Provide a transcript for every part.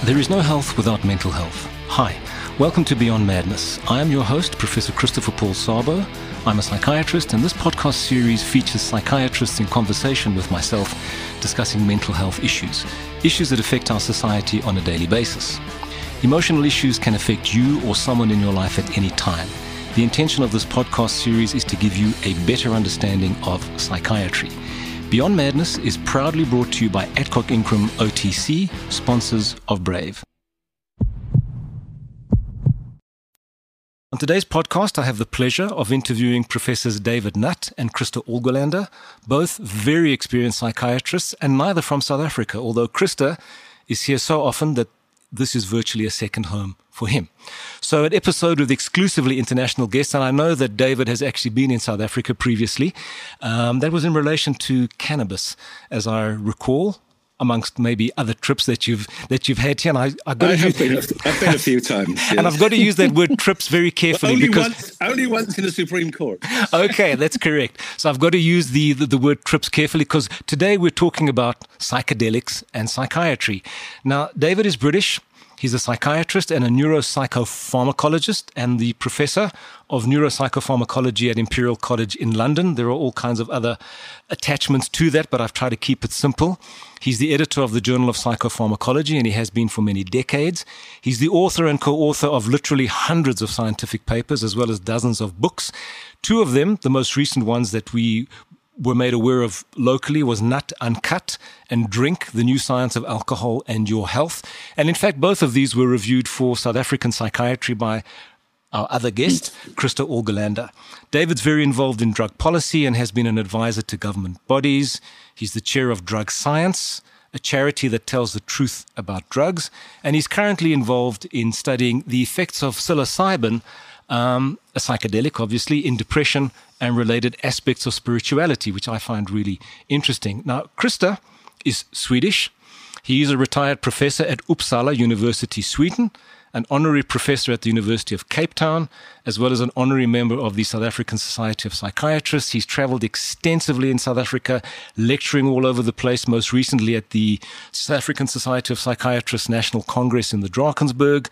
There is no health without mental health. Hi, welcome to Beyond Madness. I am your host, Professor Christopher Paul Sabo. I'm a psychiatrist, and this podcast series features psychiatrists in conversation with myself discussing mental health issues that affect our society on a daily basis. Emotional issues can affect you or someone in your life at any time. The intention of this podcast series is to give you a better understanding of psychiatry. Beyond Madness is proudly brought to you by Adcock Ingram OTC, sponsors of Brave. On today's podcast, I have the pleasure of interviewing Professors David Nutt and Christa Olgolander, both very experienced psychiatrists and neither from South Africa, although Christa is here so often that this is virtually a second home for him. So an episode with exclusively international guests, and I know that David has actually been in South Africa previously. That was in relation to cannabis, as I recall, amongst maybe other trips that you've had here. And I've been a few times. Yes. And I've got to use that word trips very carefully only once in the Supreme Court. Okay, that's correct. So I've got to use the word trips carefully because today we're talking about psychedelics and psychiatry. Now, David is British. He's a psychiatrist and a neuropsychopharmacologist and the professor of neuropsychopharmacology at Imperial College in London. There are all kinds of other attachments to that, but I've tried to keep it simple. He's the editor of the Journal of Psychopharmacology, and he has been for many decades. He's the author and co-author of literally hundreds of scientific papers, as well as dozens of books. Two of them, the most recent ones that we were made aware of locally, was Nut Uncut and Drink, the New Science of Alcohol and Your Health. And in fact, both of these were reviewed for South African psychiatry by our other guest, Christa Olgolander. David's very involved in drug policy and has been an advisor to government bodies. He's the chair of Drug Science, a charity that tells the truth about drugs. And he's currently involved in studying the effects of psilocybin, a psychedelic, obviously, in depression and related aspects of spirituality, which I find really interesting. Now, Christa is Swedish. He is a retired professor at Uppsala University, Sweden, an honorary professor at the University of Cape Town, as well as an honorary member of the South African Society of Psychiatrists. He's traveled extensively in South Africa, lecturing all over the place, most recently at the South African Society of Psychiatrists National Congress in the Drakensberg.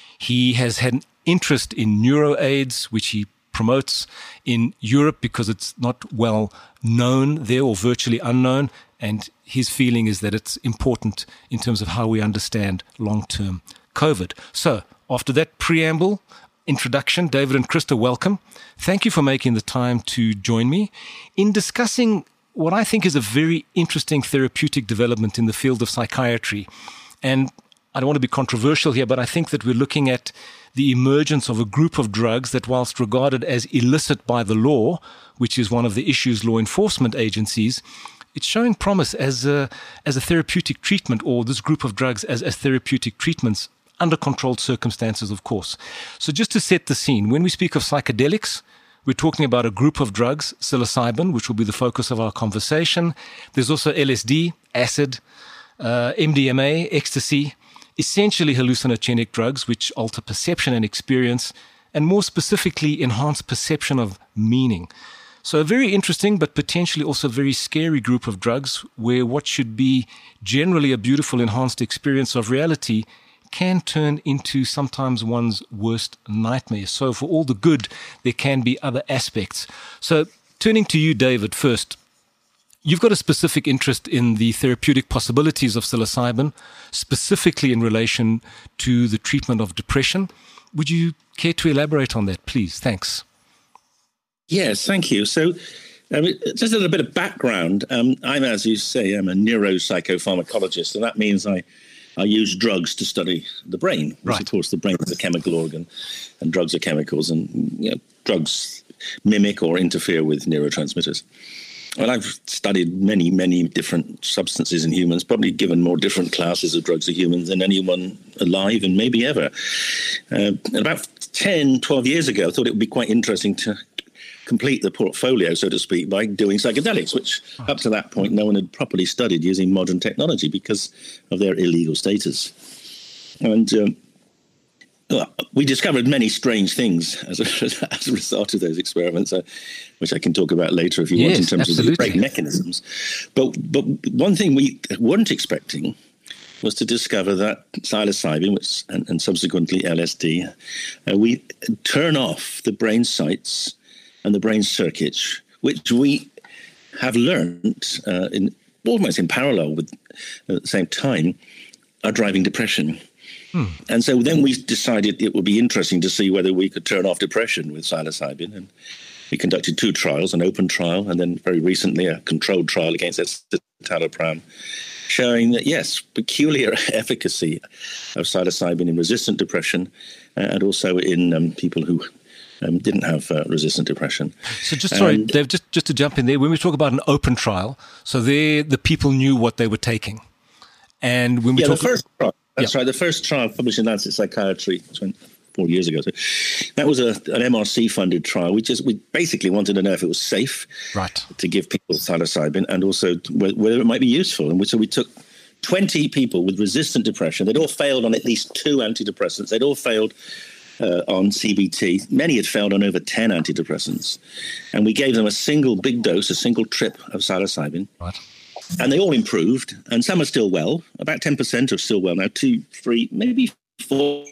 He has had an interest in neuroaids, which he promotes in Europe because it's not well known there or virtually unknown. And his feeling is that it's important in terms of how we understand long-term COVID. So after that preamble, introduction, David and Christa, welcome. Thank you for making the time to join me in discussing what I think is a very interesting therapeutic development in the field of psychiatry. And I don't want to be controversial here, but I think that we're looking at the emergence of a group of drugs that, whilst regarded as illicit by the law, which is one of the issues law enforcement agencies, it's showing promise as a therapeutic treatment, or this group of drugs as therapeutic treatments under controlled circumstances, of course. So just to set the scene, when we speak of psychedelics, we're talking about a group of drugs, psilocybin, which will be the focus of our conversation. There's also LSD, acid, MDMA, ecstasy, essentially hallucinogenic drugs which alter perception and experience, and more specifically enhance perception of meaning. So a very interesting but potentially also very scary group of drugs where what should be generally a beautiful enhanced experience of reality can turn into sometimes one's worst nightmare. So for all the good, there can be other aspects. So turning to you, David, first. You've got a specific interest in the therapeutic possibilities of psilocybin, specifically in relation to the treatment of depression. Would you care to elaborate on that, please? Thanks. Yes, thank you. So just a little bit of background. I'm, as you say, I'm a neuropsychopharmacologist, and that means I use drugs to study the brain. Right. Of course, the brain is a chemical organ, and drugs are chemicals, and drugs mimic or interfere with neurotransmitters. Well, I've studied many, many different substances in humans, probably given more different classes of drugs to humans than anyone alive and maybe ever. And about 10, 12 years ago, I thought it would be quite interesting to complete the portfolio, so to speak, by doing psychedelics, which up to that point no one had properly studied using modern technology because of their illegal status. And we discovered many strange things as a result of those experiments, which I can talk about later if you want, in terms of the brain mechanisms. But one thing we weren't expecting was to discover that psilocybin, and subsequently LSD, we turn off the brain sites and the brain circuits, which we have learned in almost in parallel with, at the same time, are driving depression. And so then we decided it would be interesting to see whether we could turn off depression with psilocybin. And we conducted 2 trials, an open trial, and then very recently a controlled trial against escitalopram, showing that, yes, peculiar efficacy of psilocybin in resistant depression and also in people who didn't have resistant depression. So just, sorry, Dave, just to jump in there, when we talk about an open trial, so there the people knew what they were taking. And when we talk... the first trial. That's right. The first trial published in Lancet Psychiatry 4 years ago. So that was an MRC-funded trial. We basically wanted to know if it was safe to give people psilocybin and also whether it might be useful. And so we took 20 people with resistant depression. They'd all failed on at least 2 antidepressants. They'd all failed on CBT. Many had failed on over 10 antidepressants. And we gave them a single big dose, a single trip of psilocybin. Right. And they all improved, and some are still well. About 10% are still well now. 2, 3, maybe 4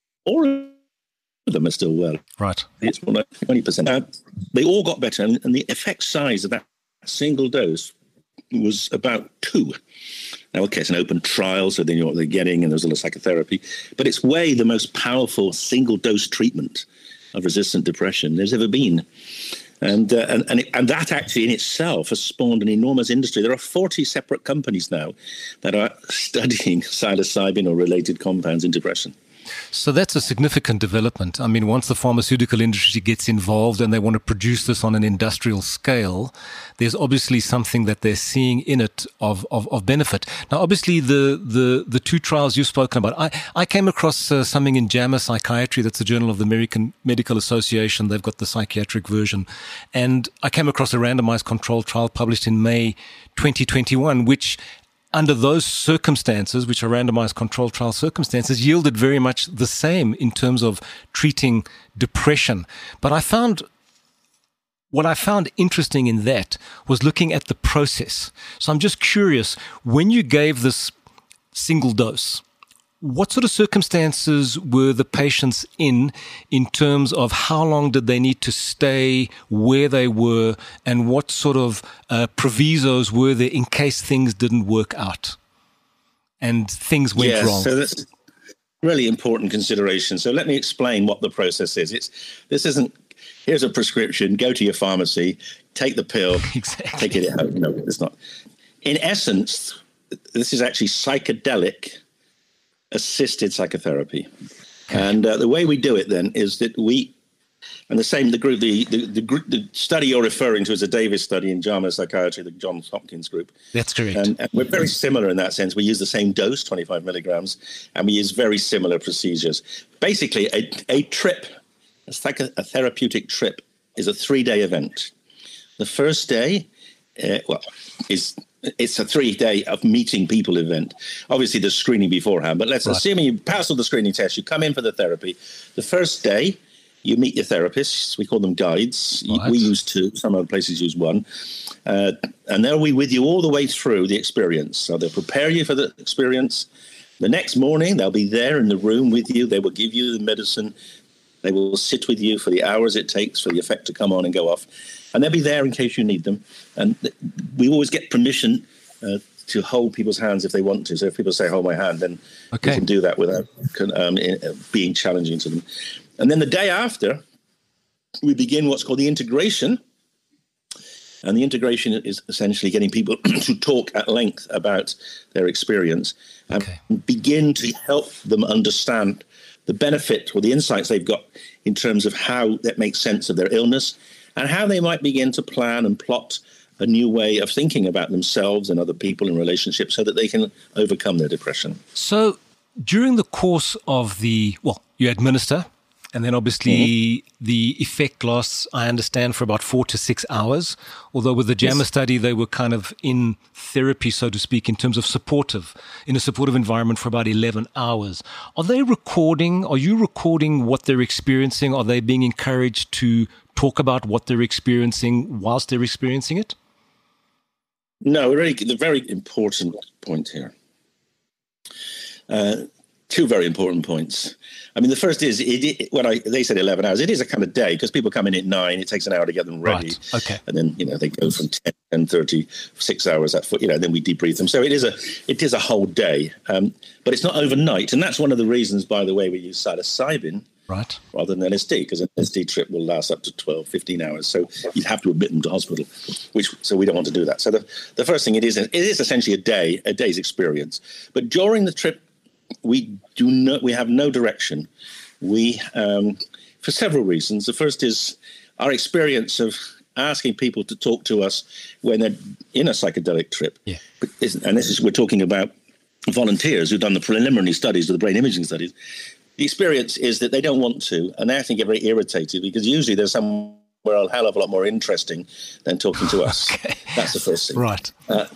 of them are still well. Right. It's more like 20%. They all got better, and the effect size of that single dose was about 2. Now, okay, it's an open trial, so they know what they're getting, and there's a little psychotherapy. But it's way the most powerful single-dose treatment of resistant depression there's ever been. And that actually in itself has spawned an enormous industry. There are 40 separate companies now that are studying psilocybin or related compounds in depression. So that's a significant development. I mean, once the pharmaceutical industry gets involved and they want to produce this on an industrial scale, there's obviously something that they're seeing in it of benefit. Now, obviously, the 2 trials you've spoken about, I came across something in JAMA Psychiatry, that's the Journal of the American Medical Association. They've got the psychiatric version. And I came across a randomized controlled trial published in May 2021, which under those circumstances, which are randomized controlled trial circumstances, yielded very much the same in terms of treating depression. But what I found interesting in that was looking at the process. So I'm just curious, when you gave this single dose, what sort of circumstances were the patients in terms of how long did they need to stay where they were, and what sort of provisos were there in case things didn't work out and things went wrong? So that's really important consideration. So let me explain what the process is. This isn't, here's a prescription, go to your pharmacy, take the pill, take it at home. No, it's not. In essence, this is actually psychedelic assisted psychotherapy. And the way we do it then is that the study you're referring to is a Davis study in JAMA Psychiatry, the Johns Hopkins group. That's correct. And we're very similar in that sense. We use the same dose, 25 milligrams, and we use very similar procedures. Basically, a trip, a therapeutic trip, is a 3-day event. The first day, it's a 3-day of meeting people event. Obviously, there's screening beforehand, but let's assume you pass all the screening tests, you come in for the therapy. The first day, you meet your therapists. We call them guides. Right. We use 2. Some other places use 1. And they'll be with you all the way through the experience. So they'll prepare you for the experience. The next morning, they'll be there in the room with you. They will give you the medicine. They will sit with you for the hours it takes for the effect to come on and go off. And they'll be there in case you need them. And we always get permission to hold people's hands if they want to. So if people say, hold my hand, then we can do that without being challenging to them. And then the day after, we begin what's called the integration. And the integration is essentially getting people to talk at length about their experience and begin to help them understand the benefit or the insights they've got in terms of how that makes sense of their illness and how they might begin to plan and plot a new way of thinking about themselves and other people in relationships so that they can overcome their depression. So during the course of you administer, and then obviously the effect lasts, I understand, for about 4 to 6 hours. Although with the JAMA study, they were kind of in therapy, so to speak, in terms of in a supportive environment for about 11 hours. Are you recording what they're experiencing? Are they being encouraged to talk about what they're experiencing whilst they're experiencing it? No, really, the very important point here Two very important points. I mean, the first is, they said 11 hours, it is a kind of day, because people come in at 9, it takes an hour to get them ready. Right. Okay. And then, they go from 10:30, 6 hours, then we debrief them. So it is a whole day, but it's not overnight. And that's one of the reasons, by the way, we use psilocybin right, rather than LSD, because an LSD trip will last up to 12, 15 hours. So you'd have to admit them to hospital, so we don't want to do that. So the first thing, it is essentially a day's experience. But during the trip, we have no direction. We, for several reasons. The first is our experience of asking people to talk to us when they're in a psychedelic trip. Yeah. And we're talking about volunteers who've done the preliminary studies, or the brain imaging studies. The experience is that they don't want to, and they actually get very irritated, because usually there's somewhere a hell of a lot more interesting than talking to us. Okay. That's the first thing. Right.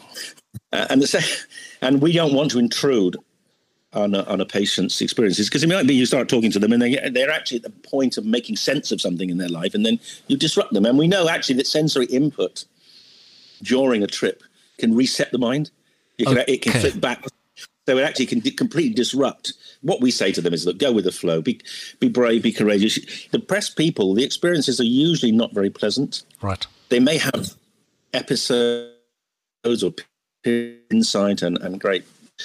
And we don't want to intrude on a patient's experiences, because it might be you start talking to them and they're actually at the point of making sense of something in their life, and then you disrupt them. And we know actually that sensory input during a trip can reset the mind. It can flip back. So it actually can completely disrupt. What we say to them is, look, go with the flow, be brave, be courageous. Depressed people, the experiences are usually not very pleasant. Right. They may have episodes or insight and great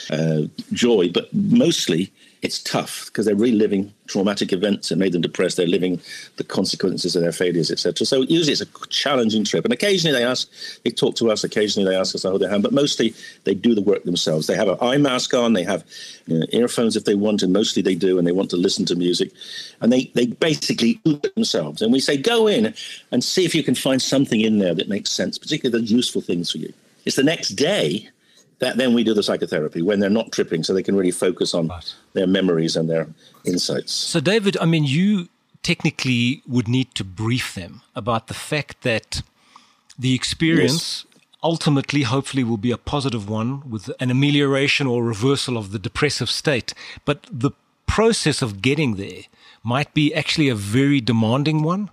joy, but mostly it's tough, because they're reliving traumatic events that made them depressed. They're living the consequences of their failures, etc. So usually it's a challenging trip, and occasionally they talk to us, occasionally they ask us to hold their hand, but mostly they do the work themselves. They have an eye mask on, they have earphones if they want, and mostly they do, and they want to listen to music, and they basically do it themselves. And we say, go in and see if you can find something in there that makes sense, particularly the useful things for you. It's the next day that then we do the psychotherapy, when they're not tripping, so they can really focus on their memories and their insights. So, David, I mean, you technically would need to brief them about the fact that the experience ultimately, hopefully, will be a positive one, with an amelioration or reversal of the depressive state. But the process of getting there might be actually a very demanding one.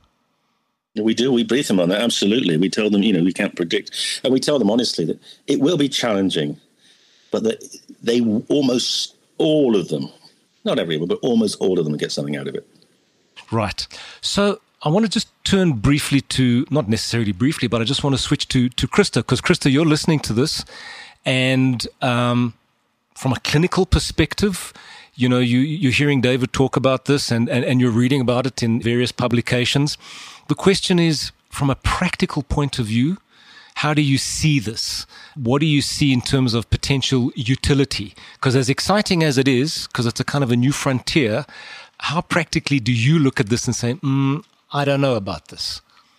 We do. We brief them on that. Absolutely. We tell them, we can't predict. And we tell them honestly that it will be challenging, but that they almost all of them, not everyone, but almost all of them get something out of it. Right. So I want to just turn briefly to, not necessarily briefly, but I just want to switch to Krista, because Krista, you're listening to this, and from a clinical perspective, you're hearing David talk about this, and you're reading about it in various publications. The question is, from a practical point of view, how do you see this? What do you see in terms of potential utility? Because as exciting as it is, because it's a kind of a new frontier, how practically do you look at this and say, I don't know about this?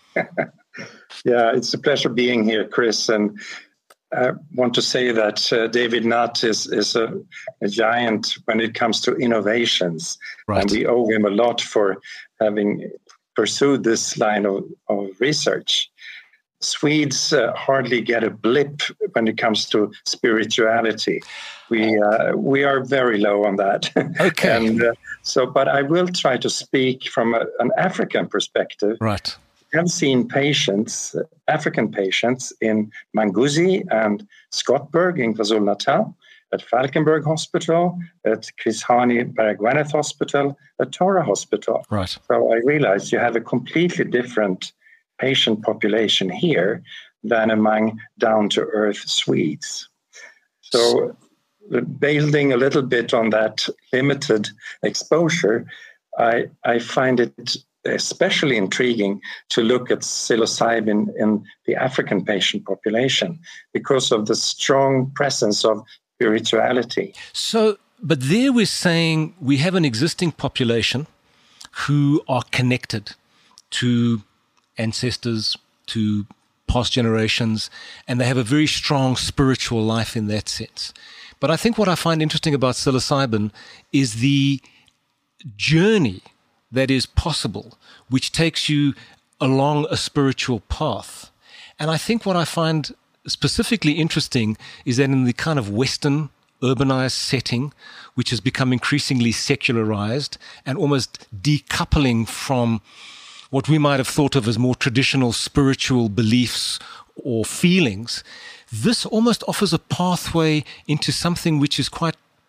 Yeah, it's a pleasure being here, Chris. And I want to say that David Nutt is a giant when it comes to innovations. Right. And we owe him a lot for having pursued this line of research. Swedes hardly get a blip when it comes to spirituality. We are very low on that. Okay. And but I will try to speak from an African perspective. Right. I've seen patients, African patients, in Manguzi and Scottburg in KwaZulu-Natal, at Falkenberg Hospital, at Chris Hani Baragwanath Hospital, at Tara Hospital. Right. So I realized you have a completely different patient population here than among down-to-earth Swedes. So building a little bit on that limited exposure, I find it especially intriguing to look at psilocybin in the African patient population because of the strong presence of spirituality. So, but there we're saying we have an existing population who are connected to ancestors, to past generations, and they have a very strong spiritual life in that sense. But I think what I find interesting about psilocybin is the journey that is possible, which takes you along a spiritual path. And I think what I find specifically interesting is that in the kind of Western urbanized setting, which has become increasingly secularized and almost decoupling from what we might have thought of as more traditional spiritual beliefs or feelings, this almost offers a pathway into something which is quite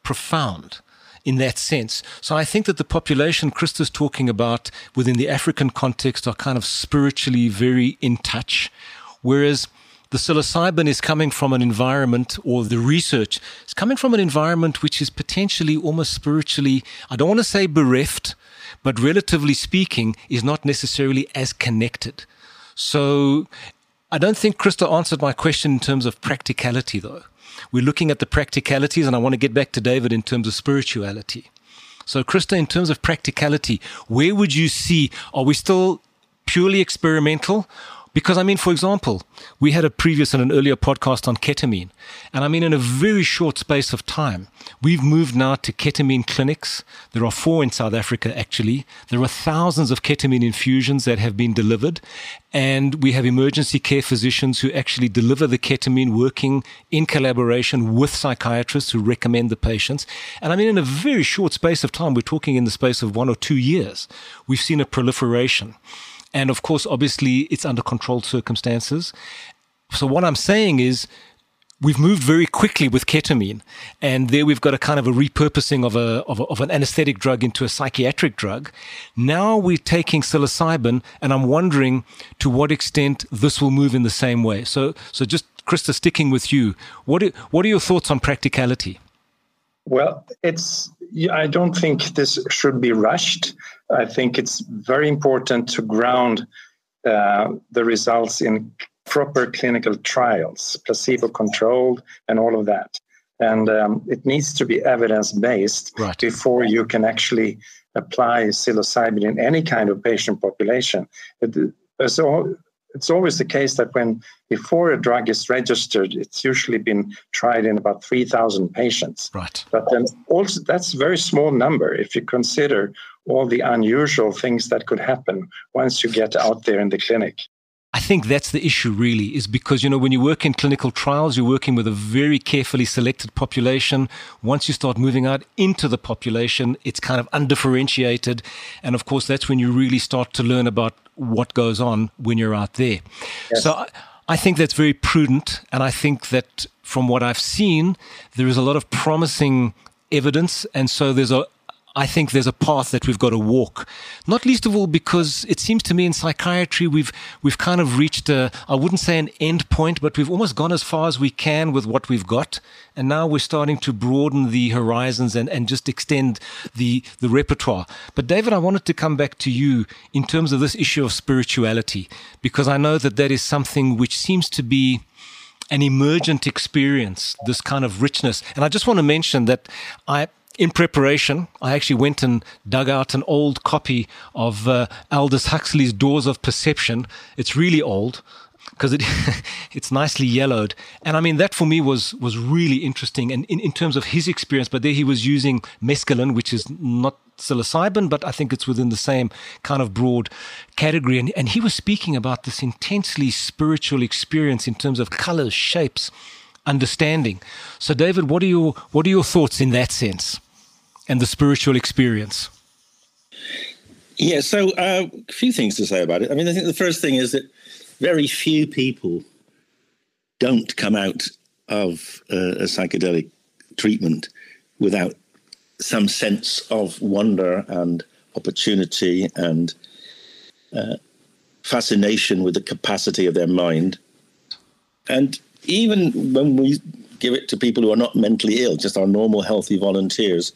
profound in that sense. So I think that the population Krista's talking about within the African context are kind of spiritually very in touch, whereas the psilocybin is coming from an environment, or the research is coming from an environment which is potentially almost spiritually, I don't want to say bereft, but relatively speaking, is not necessarily as connected. So I don't think Krista answered my question in terms of practicality, though. We're looking at the practicalities, and I want to get back to David in terms of spirituality. So, Krista, in terms of practicality, where would you see, are we still purely experimental? Because, I mean, for example, we had a previous and an earlier podcast on ketamine. And I mean, in a very short space of time, we've moved now to ketamine clinics. There are 4 in South Africa, actually. There are thousands of ketamine infusions that have been delivered. And we have emergency care physicians who actually deliver the ketamine, working in collaboration with psychiatrists who recommend the patients. And I mean, in a very short space of time, we're talking in the space of 1 or 2 years, we've seen a proliferation. And of course, obviously, it's under controlled circumstances. So what I'm saying is we've moved very quickly with ketamine. And there we've got a kind of a repurposing of an anesthetic drug into a psychiatric drug. Now we're taking psilocybin, and I'm wondering to what extent this will move in the same way. So just, Krista, sticking with you, what are your thoughts on practicality? Well, I don't think this should be rushed. I think it's very important to ground the results in proper clinical trials, placebo-controlled and all of that. And it needs to be evidence-based before you can actually apply psilocybin in any kind of patient population. It's always the case that before a drug is registered, it's usually been tried in about 3,000 patients. Right. But then also that's a very small number if you consider all the unusual things that could happen once you get out there in the clinic. I think that's the issue, really, is because, when you work in clinical trials, you're working with a very carefully selected population. Once you start moving out into the population, it's kind of undifferentiated. And of course, that's when you really start to learn about what goes on when you're out there. Yes. So I think that's very prudent. And I think that from what I've seen, there is a lot of promising evidence. And so I think there's a path that we've got to walk, not least of all because it seems to me in psychiatry we've kind of reached I wouldn't say an end point, but we've almost gone as far as we can with what we've got, and now we're starting to broaden the horizons and just extend the repertoire. But David, I wanted to come back to you in terms of this issue of spirituality, because I know that is something which seems to be an emergent experience, this kind of richness. And I just want to mention that in preparation, I actually went and dug out an old copy of Aldous Huxley's Doors of Perception. It's really old because it's nicely yellowed. And I mean, that for me was really interesting and in terms of his experience. But there he was using mescaline, which is not psilocybin, but I think it's within the same kind of broad category. And he was speaking about this intensely spiritual experience in terms of colors, shapes, understanding. So David, what are your thoughts in that sense? And the spiritual experience? Yeah, so a few things to say about it. I mean, I think the first thing is that very few people don't come out of a psychedelic treatment without some sense of wonder and opportunity and fascination with the capacity of their mind. And even when we give it to people who are not mentally ill, just our normal healthy volunteers,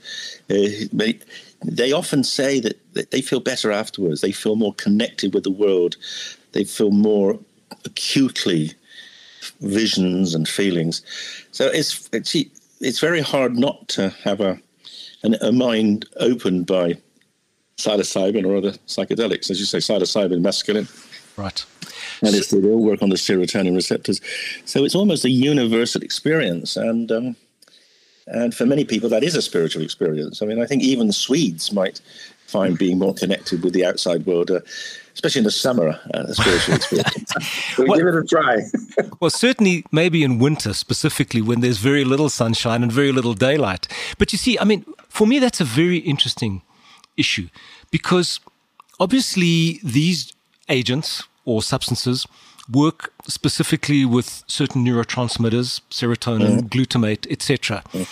they often say that they feel better afterwards. They feel more connected with the world. They feel more acutely visions and feelings. So it's very hard not to have a mind opened by psilocybin or other psychedelics, as you say, psilocybin, mescaline. Right. And they all work on the serotonin receptors. So it's almost a universal experience. And for many people, that is a spiritual experience. I mean, I think even Swedes might find being more connected with the outside world, especially in the summer, a spiritual experience. We'll give it a try. Well, certainly maybe in winter specifically when there's very little sunshine and very little daylight. But you see, I mean, for me, that's a very interesting issue because obviously these agents or substances work specifically with certain neurotransmitters, serotonin, glutamate, etc.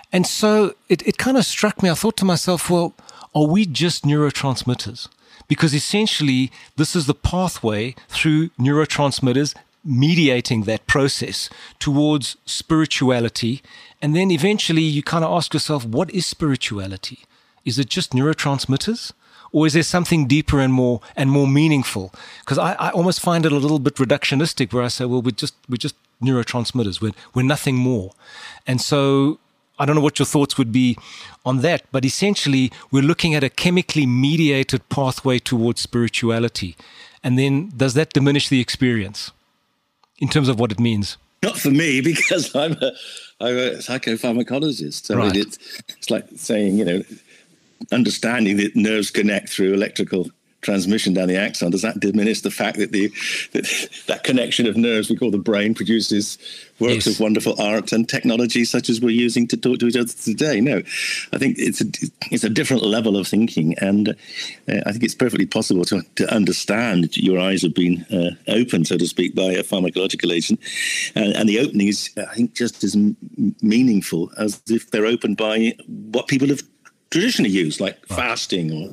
And so it kind of struck me. I thought to myself, well, are we just neurotransmitters? Because essentially, this is the pathway through neurotransmitters mediating that process towards spirituality. And then eventually you kind of ask yourself, what is spirituality? Is it just neurotransmitters? Or is there something deeper and more meaningful? Because I almost find it a little bit reductionistic where I say, well, we're just neurotransmitters. We're nothing more. And so I don't know what your thoughts would be on that, but essentially we're looking at a chemically mediated pathway towards spirituality. And then does that diminish the experience in terms of what it means? Not for me, because I'm a psychopharmacologist. Right. I mean, it's like saying, understanding that nerves connect through electrical transmission down the axon. Does that diminish the fact that that connection of nerves we call the brain produces works of wonderful art and technology such as we're using to talk to each other today? No, I think it's a different level of thinking, and I think it's perfectly possible to understand. Your eyes have been opened, so to speak, by a pharmacological agent, and the opening is, I think, just as meaningful as if they're opened by what people have traditionally used, like fasting or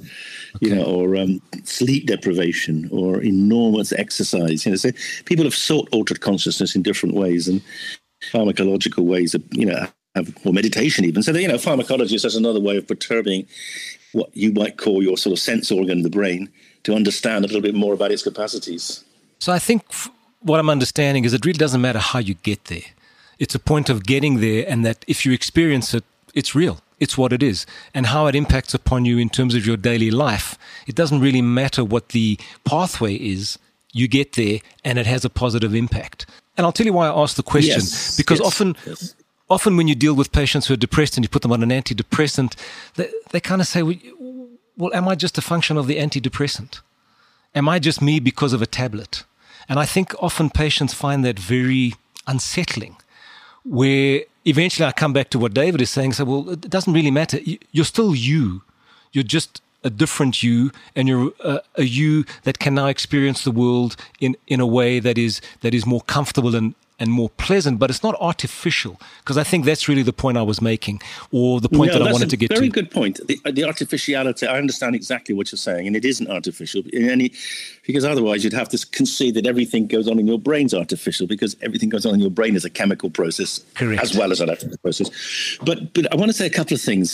sleep deprivation or enormous exercise. So people have sought altered consciousness in different ways, and pharmacological ways of, or meditation even. So pharmacologist has another way of perturbing what you might call your sort of sense organ, the brain, to understand a little bit more about its capacities. So I think what I'm understanding is it really doesn't matter how you get there. It's a point of getting there, and that if you experience it, it's real. It's what it is. And how it impacts upon you in terms of your daily life, it doesn't really matter what the pathway is. You get there and it has a positive impact. And I'll tell you why I asked the question. Because often when you deal with patients who are depressed and you put them on an antidepressant, they kind of say, well, am I just a function of the antidepressant? Am I just me because of a tablet? And I think often patients find that very unsettling, where eventually I come back to what David is saying. So, well, it doesn't really matter. You're still you. You're just a different you, and you're a you that can now experience the world in a way that is more comfortable and more pleasant, but it's not artificial, because I think that's really the point I was making, or the point that I wanted to get to. Very good point. The artificiality, I understand exactly what you're saying, and it isn't artificial because otherwise you'd have to concede that everything goes on in your brain's artificial, because everything goes on in your brain is a chemical process. Correct. As well as an electrical process. But I want to say a couple of things,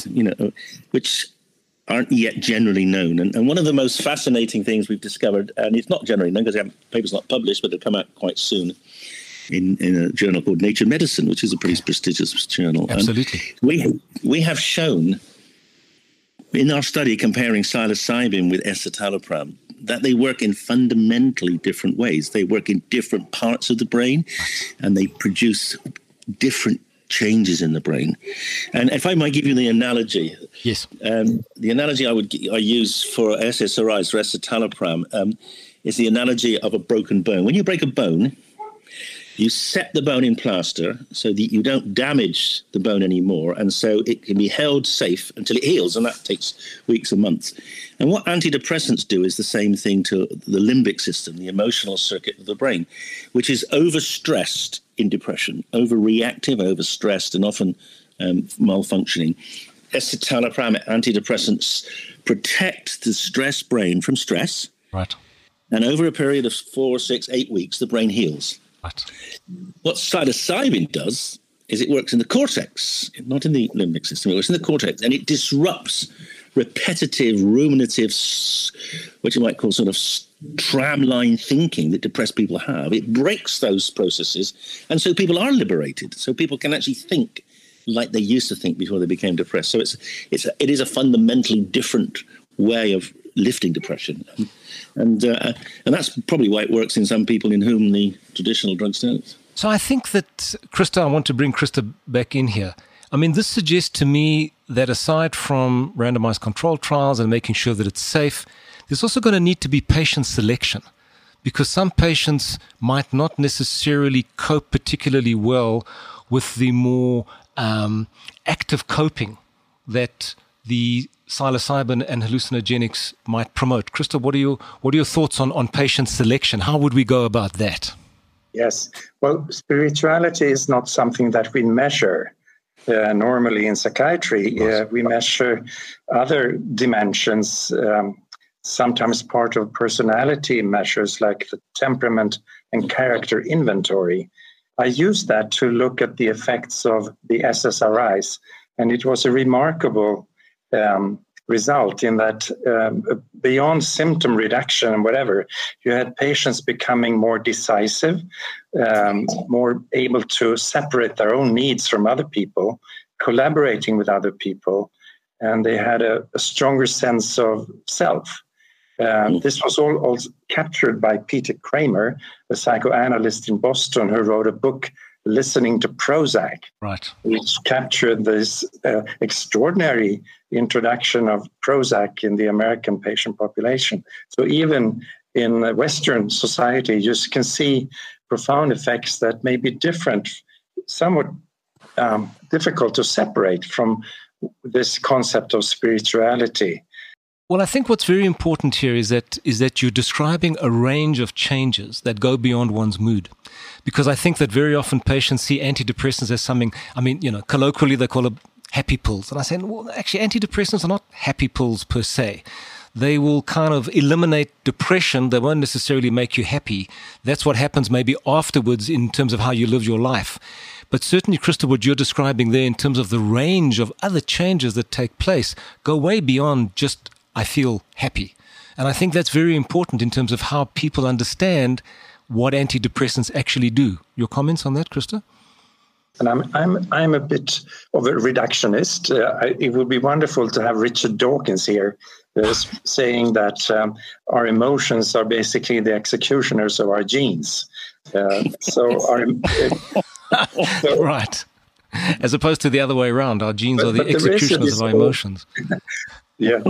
which aren't yet generally known. And one of the most fascinating things we've discovered, and it's not generally known because the paper's not published, but it'll come out quite soon, in a journal called Nature Medicine, which is a pretty prestigious journal. Absolutely. And we have shown in our study comparing psilocybin with escitalopram that they work in fundamentally different ways. They work in different parts of the brain, and they produce different changes in the brain. And if I might give you the analogy, yes, the analogy I use for SSRIs, for escitalopram, is the analogy of a broken bone. When you break a bone, you set the bone in plaster so that you don't damage the bone anymore, and so it can be held safe until it heals, and that takes weeks or months. And what antidepressants do is the same thing to the limbic system, the emotional circuit of the brain, which is overstressed in depression, overreactive, overstressed, and often malfunctioning. Escitalopram antidepressants protect the stressed brain from stress. Right. And over a period of 4, 6, 8 weeks, the brain heals. Right. What psilocybin does is it works in the cortex, not in the limbic system. It works in the cortex, and it disrupts repetitive, ruminative, what you might call sort of tramline thinking that depressed people have. It breaks those processes, and so people are liberated. So people can actually think like they used to think before they became depressed. So it is a fundamentally different way of lifting depression. And that's probably why it works in some people in whom the traditional drugs don't. So I think that, Krista, I want to bring Krista back in here. I mean, this suggests to me that aside from randomized controlled trials and making sure that it's safe, there's also going to need to be patient selection, because some patients might not necessarily cope particularly well with the more active coping that the psilocybin and hallucinogenics might promote. Krista, what are your thoughts on patient selection? How would we go about that? Yes. Well, spirituality is not something that we measure. normally in psychiatry. We measure other dimensions, sometimes part of personality measures like the temperament and character inventory. I used that to look at the effects of the SSRIs, and it was a remarkable result in that beyond symptom reduction and whatever, you had patients becoming more decisive, more able to separate their own needs from other people, collaborating with other people, and they had a stronger sense of self. This was all captured by Peter Kramer, a psychoanalyst in Boston who wrote a book, Listening to Prozac, right, which captured this extraordinary introduction of Prozac in the American patient population. So even in Western society, you can see profound effects that may be different, somewhat difficult to separate from this concept of spirituality. Well, I think what's very important here is that you're describing a range of changes that go beyond one's mood. Because I think that very often patients see antidepressants as something, colloquially they call it happy pills. And I say, well, actually, antidepressants are not happy pills per se. They will kind of eliminate depression. They won't necessarily make you happy. That's what happens maybe afterwards in terms of how you live your life. But certainly, Christa, what you're describing there in terms of the range of other changes that take place go way beyond just I feel happy. And I think that's very important in terms of how people understand what antidepressants actually do. Your comments on that, Christa? And I'm a bit of a reductionist. It would be wonderful to have Richard Dawkins here saying that our emotions are basically the executioners of our genes. Right. As opposed to the other way around, our genes are the executioners of our emotions. Yeah.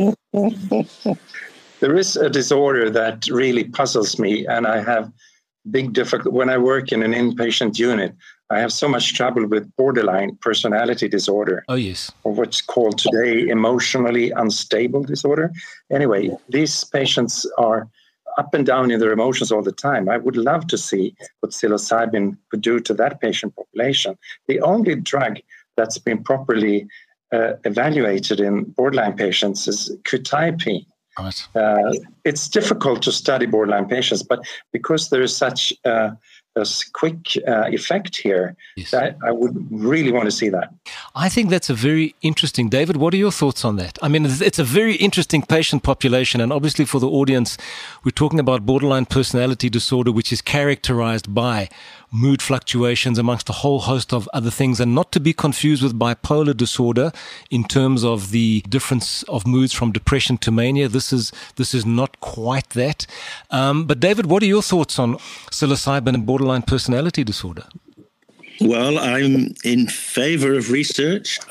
There is a disorder that really puzzles me, and I have big difficulty. When I work in an inpatient unit, I have so much trouble with borderline personality disorder. Oh, yes. Or what's called today emotionally unstable disorder. Anyway, these patients are up and down in their emotions all the time. I would love to see what psilocybin could do to that patient population. The only drug that's been properly evaluated in borderline patients is quetiapine. Right. It's difficult to study borderline patients, but because there is such a quick effect here, yes, I would really want to see that. I think that's a very interesting. David, what are your thoughts on that? I mean, it's a very interesting patient population, and obviously for the audience, we're talking about borderline personality disorder, which is characterized by mood fluctuations amongst a whole host of other things, and not to be confused with bipolar disorder in terms of the difference of moods from depression to mania. This is not quite that. But David, what are your thoughts on psilocybin and borderline personality disorder? Well, I'm in favor of research.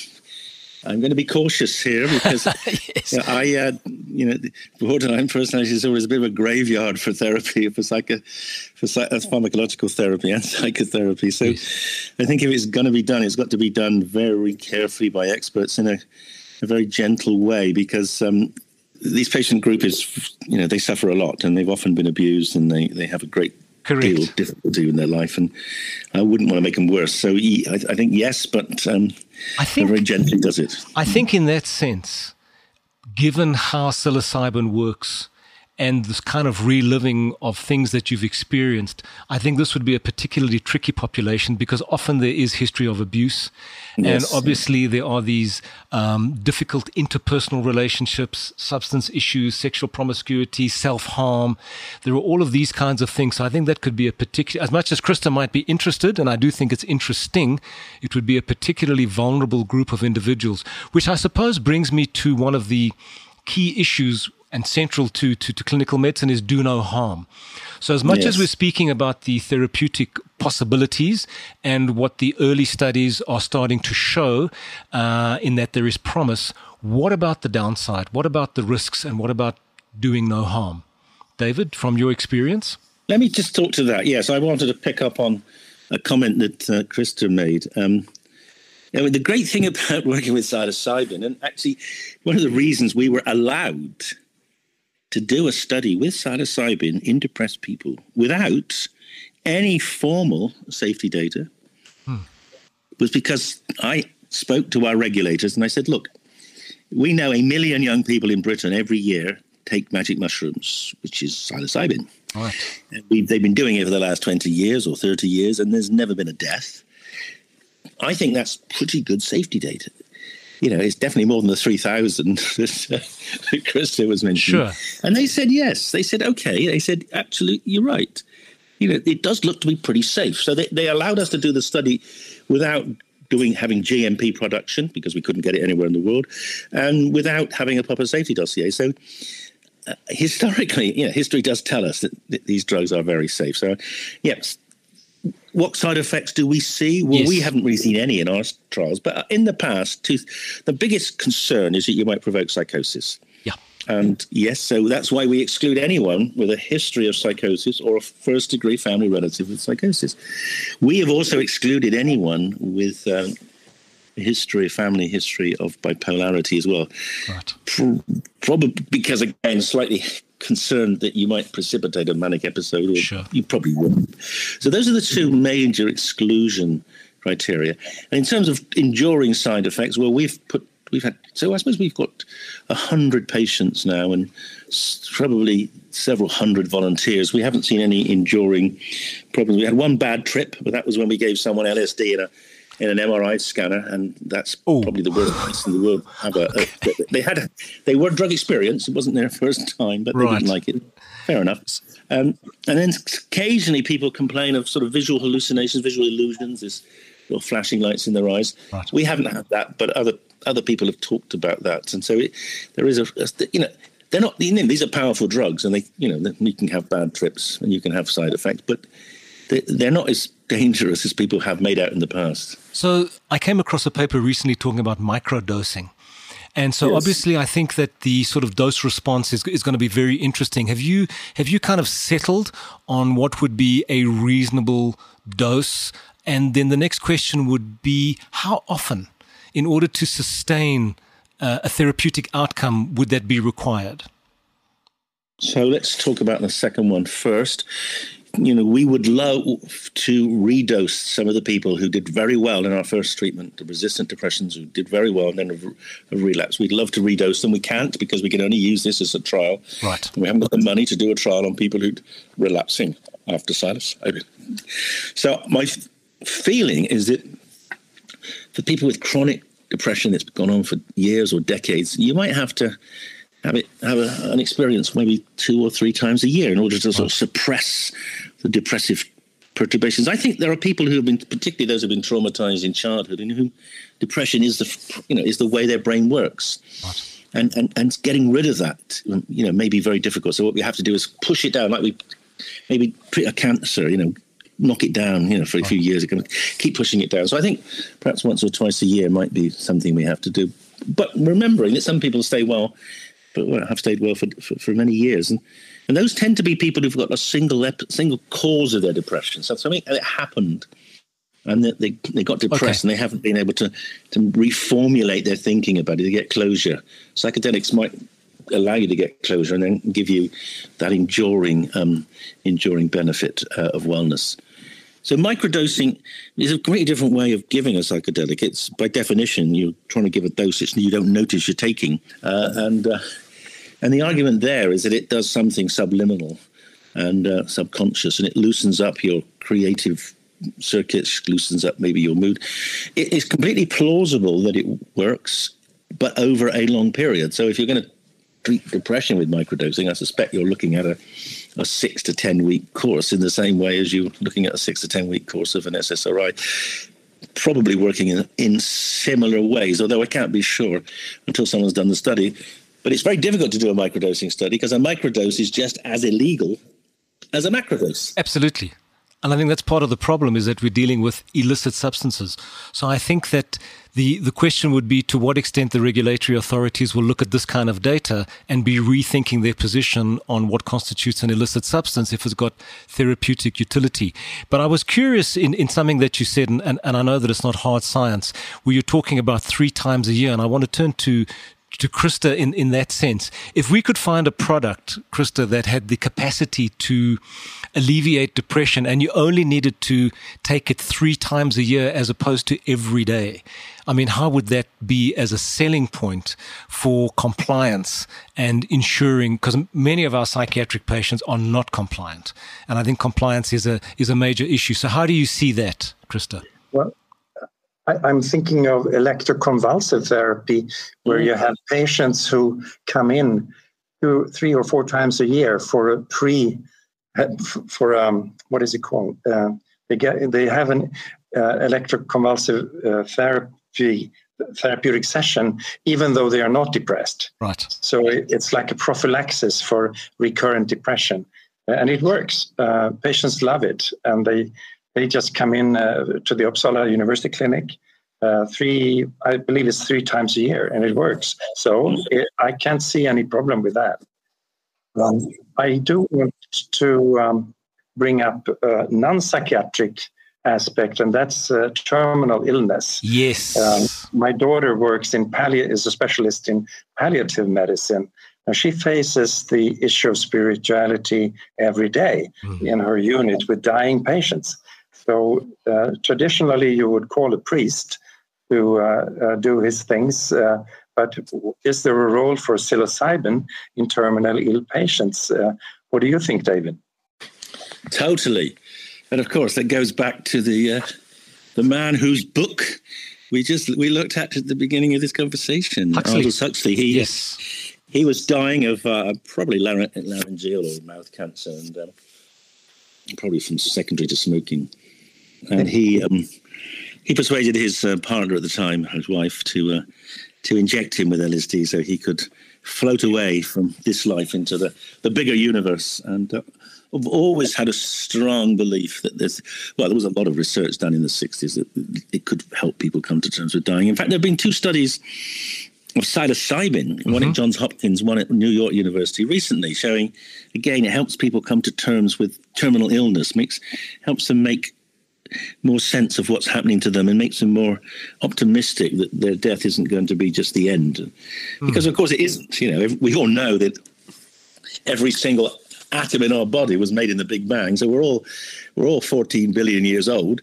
I'm going to be cautious here because yes. borderline personality disorder is a bit of a graveyard for therapy, for pharmacological therapy and psychotherapy. So yes, I think if it's going to be done, it's got to be done very carefully by experts in a very gentle way, because these patient group is, they suffer a lot and they've often been abused and they have a great deal of difficulty in their life, and I wouldn't want to make them worse. So I think yes, but I think very gently does it. I think in that sense, given how psilocybin works and this kind of reliving of things that you've experienced, I think this would be a particularly tricky population because often there is history of abuse. Yes. And obviously there are these difficult interpersonal relationships, substance issues, sexual promiscuity, self-harm. There are all of these kinds of things. So I think that could be a particular, as much as Christa might be interested, and I do think it's interesting, it would be a particularly vulnerable group of individuals, which I suppose brings me to one of the key issues and central to clinical medicine is do no harm. So as much as we're speaking about the therapeutic possibilities and what the early studies are starting to show in that there is promise, what about the downside? What about the risks? And what about doing no harm? David, from your experience? Let me just talk to that. Yes, I wanted to pick up on a comment that Christa made. The great thing about working with psilocybin, and actually one of the reasons we were allowed to do a study with psilocybin in depressed people without any formal safety data was because I spoke to our regulators, and I said, look, we know 1 million young people in Britain every year take magic mushrooms, which is psilocybin. Right. And they've been doing it for the last 20 years or 30 years, and there's never been a death. I think that's pretty good safety data. It's definitely more than the 3,000 that Krista was mentioning. Sure. And they said yes. They said, okay. They said, absolutely, you're right. It does look to be pretty safe. So they allowed us to do the study without having GMP production, because we couldn't get it anywhere in the world, and without having a proper safety dossier. So historically, history does tell us that these drugs are very safe. So, yes. What side effects do we see? Well, yes. We haven't really seen any in our trials, but in the past, the biggest concern is that you might provoke psychosis. Yeah. And yes, so that's why we exclude anyone with a history of psychosis or a first-degree family relative with psychosis. We have also excluded anyone with family history of bipolarity as well. Right. Probably because, again, slightly concerned that you might precipitate a manic episode, or sure. You probably wouldn't. So those are the two major exclusion criteria. And in terms of enduring side effects, well, so I suppose we've got 100 patients now and probably several hundred volunteers. We haven't seen any enduring problems. We had one bad trip, but that was when we gave someone LSD in an MRI scanner, and that's probably the worst place in the world. They were drug experience. It wasn't their first time, but they didn't like it. Fair enough. And then occasionally people complain of sort of visual hallucinations, visual illusions, there's little flashing lights in their eyes. Right. We haven't had that, but other people have talked about that. And so there is they're not, these are powerful drugs, and you can have bad trips and you can have side effects, but they're not as dangerous as people have made out in the past. So I came across a paper recently talking about microdosing. And so obviously I think that the sort of dose response is going to be very interesting. Have you kind of settled on what would be a reasonable dose? And then the next question would be, how often, in order to sustain a therapeutic outcome, would that be required? So let's talk about the second one first. We would love to redose some of the people who did very well in our first treatment, the resistant depressions who did very well and then have relapsed. We'd love to redose them. We can't, because we can only use this as a trial. Right. We haven't got the money to do a trial on people who'd relapsing after psilocybin. So my feeling is that for people with chronic depression that's gone on for years or decades, you might have to have an experience maybe 2 or 3 times a year in order to sort of suppress the depressive perturbations. I think there are people who have been, particularly those who have been traumatized in childhood, and whom depression is the way their brain works. Right. And getting rid of that, may be very difficult. So what we have to do is push it down, like we maybe treat a cancer, knock it down, for a few years, keep pushing it down. So I think perhaps once or twice a year might be something we have to do. But remembering that some people stay well, but have stayed well for many years. And those tend to be people who've got a single cause of their depression. So something that happened, and that they got depressed, and they haven't been able to reformulate their thinking about it, to get closure. Psychedelics might allow you to get closure and then give you that enduring benefit of wellness. So microdosing is a completely different way of giving a psychedelic. It's, by definition, you're trying to give a dosage and you don't notice you're taking. And the argument there is that it does something subliminal and subconscious, and it loosens up your creative circuits, loosens up maybe your mood. It is completely plausible that it works, but over a long period. So if you're going to treat depression with microdosing, I suspect you're looking at a 6 to 10 week course, in the same way as you're looking at a 6 to 10 week course of an SSRI, probably working in similar ways, although I can't be sure until someone's done the study. But it's very difficult to do a microdosing study, because a microdose is just as illegal as a macrodose. Absolutely. And I think that's part of the problem, is that we're dealing with illicit substances. So I think that the question would be to what extent the regulatory authorities will look at this kind of data and be rethinking their position on what constitutes an illicit substance if it's got therapeutic utility. But I was curious in something that you said, and I know that it's not hard science, where you're talking about 3 times a year, and I want to turn to to Christa in that sense. If we could find a product, Christa, that had the capacity to alleviate depression and you only needed to take it 3 times a year as opposed to every day, I mean, how would that be as a selling point for compliance and ensuring, because many of our psychiatric patients are not compliant. And I think compliance is a major issue. So how do you see that, Christa? Well, I'm thinking of electroconvulsive therapy, where you have patients who come in 2, 3, or 4 times a year for a what is it called? They have an electroconvulsive therapeutic session, even though they are not depressed. Right. So it's like a prophylaxis for recurrent depression, and it works. Patients love it, and they just come in to the Uppsala University Clinic. I believe it's 3 times a year, and it works. So I can't see any problem with that. I do want to bring up a non-psychiatric aspect, and that's terminal illness. Yes. My daughter works is a specialist in palliative medicine. And she faces the issue of spirituality every day in her unit with dying patients. So traditionally, you would call a priest to do his things. But is there a role for psilocybin in terminal ill patients? What do you think, David? Totally. And of course, that goes back to the man whose book we looked at the beginning of this conversation, Aldous Huxley. He was dying of probably laryngeal or mouth cancer, and probably from secondary to smoking. And he persuaded his partner at the time, his wife, to inject him with LSD so he could float away from this life into the bigger universe. And I've always had a strong belief that there was a lot of research done in the 60s that it could help people come to terms with dying. In fact, there have been 2 studies of psilocybin, one at Johns Hopkins, one at New York University recently, showing, again, it helps people come to terms with terminal illness, helps them make more sense of what's happening to them and makes them more optimistic that their death isn't going to be just the end. Because, of course, it isn't. We all know that every single atom in our body was made in the Big Bang, so we're all 14 billion years old.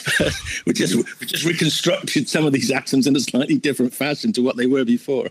we just reconstructed some of these atoms in a slightly different fashion to what they were before.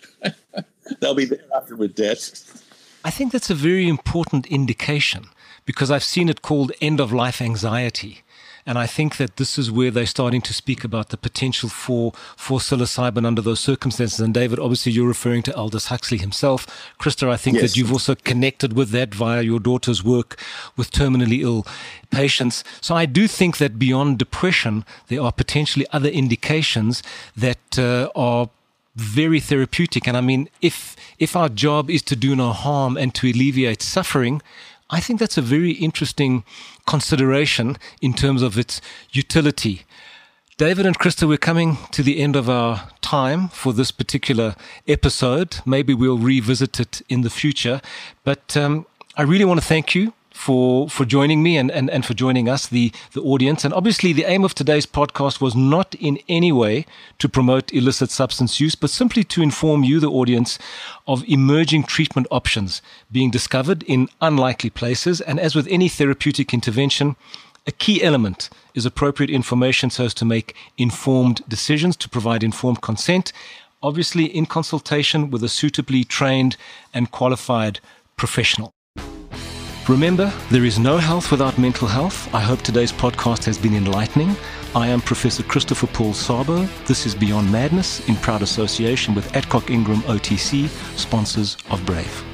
They'll be there after we're dead. I think that's a very important indication, because I've seen it called end-of-life anxiety. And I think that this is where they're starting to speak about the potential for psilocybin under those circumstances. And David, obviously you're referring to Aldous Huxley himself. Christa, I think that you've also connected with that via your daughter's work with terminally ill patients. So I do think that beyond depression, there are potentially other indications that are very therapeutic. And I mean, if our job is to do no harm and to alleviate suffering, I think that's a very interesting consideration in terms of its utility. David and Christa, we're coming to the end of our time for this particular episode. Maybe we'll revisit it in the future. But I really want to thank you for joining me and for joining us, the audience. And obviously the aim of today's podcast was not in any way to promote illicit substance use, but simply to inform you, the audience, of emerging treatment options being discovered in unlikely places. And as with any therapeutic intervention, a key element is appropriate information so as to make informed decisions, to provide informed consent, obviously in consultation with a suitably trained and qualified professional. Remember, there is no health without mental health. I hope today's podcast has been enlightening. I am Professor Christopher Paul Szabo. This is Beyond Madness in proud association with Adcock Ingram OTC, sponsors of Brave.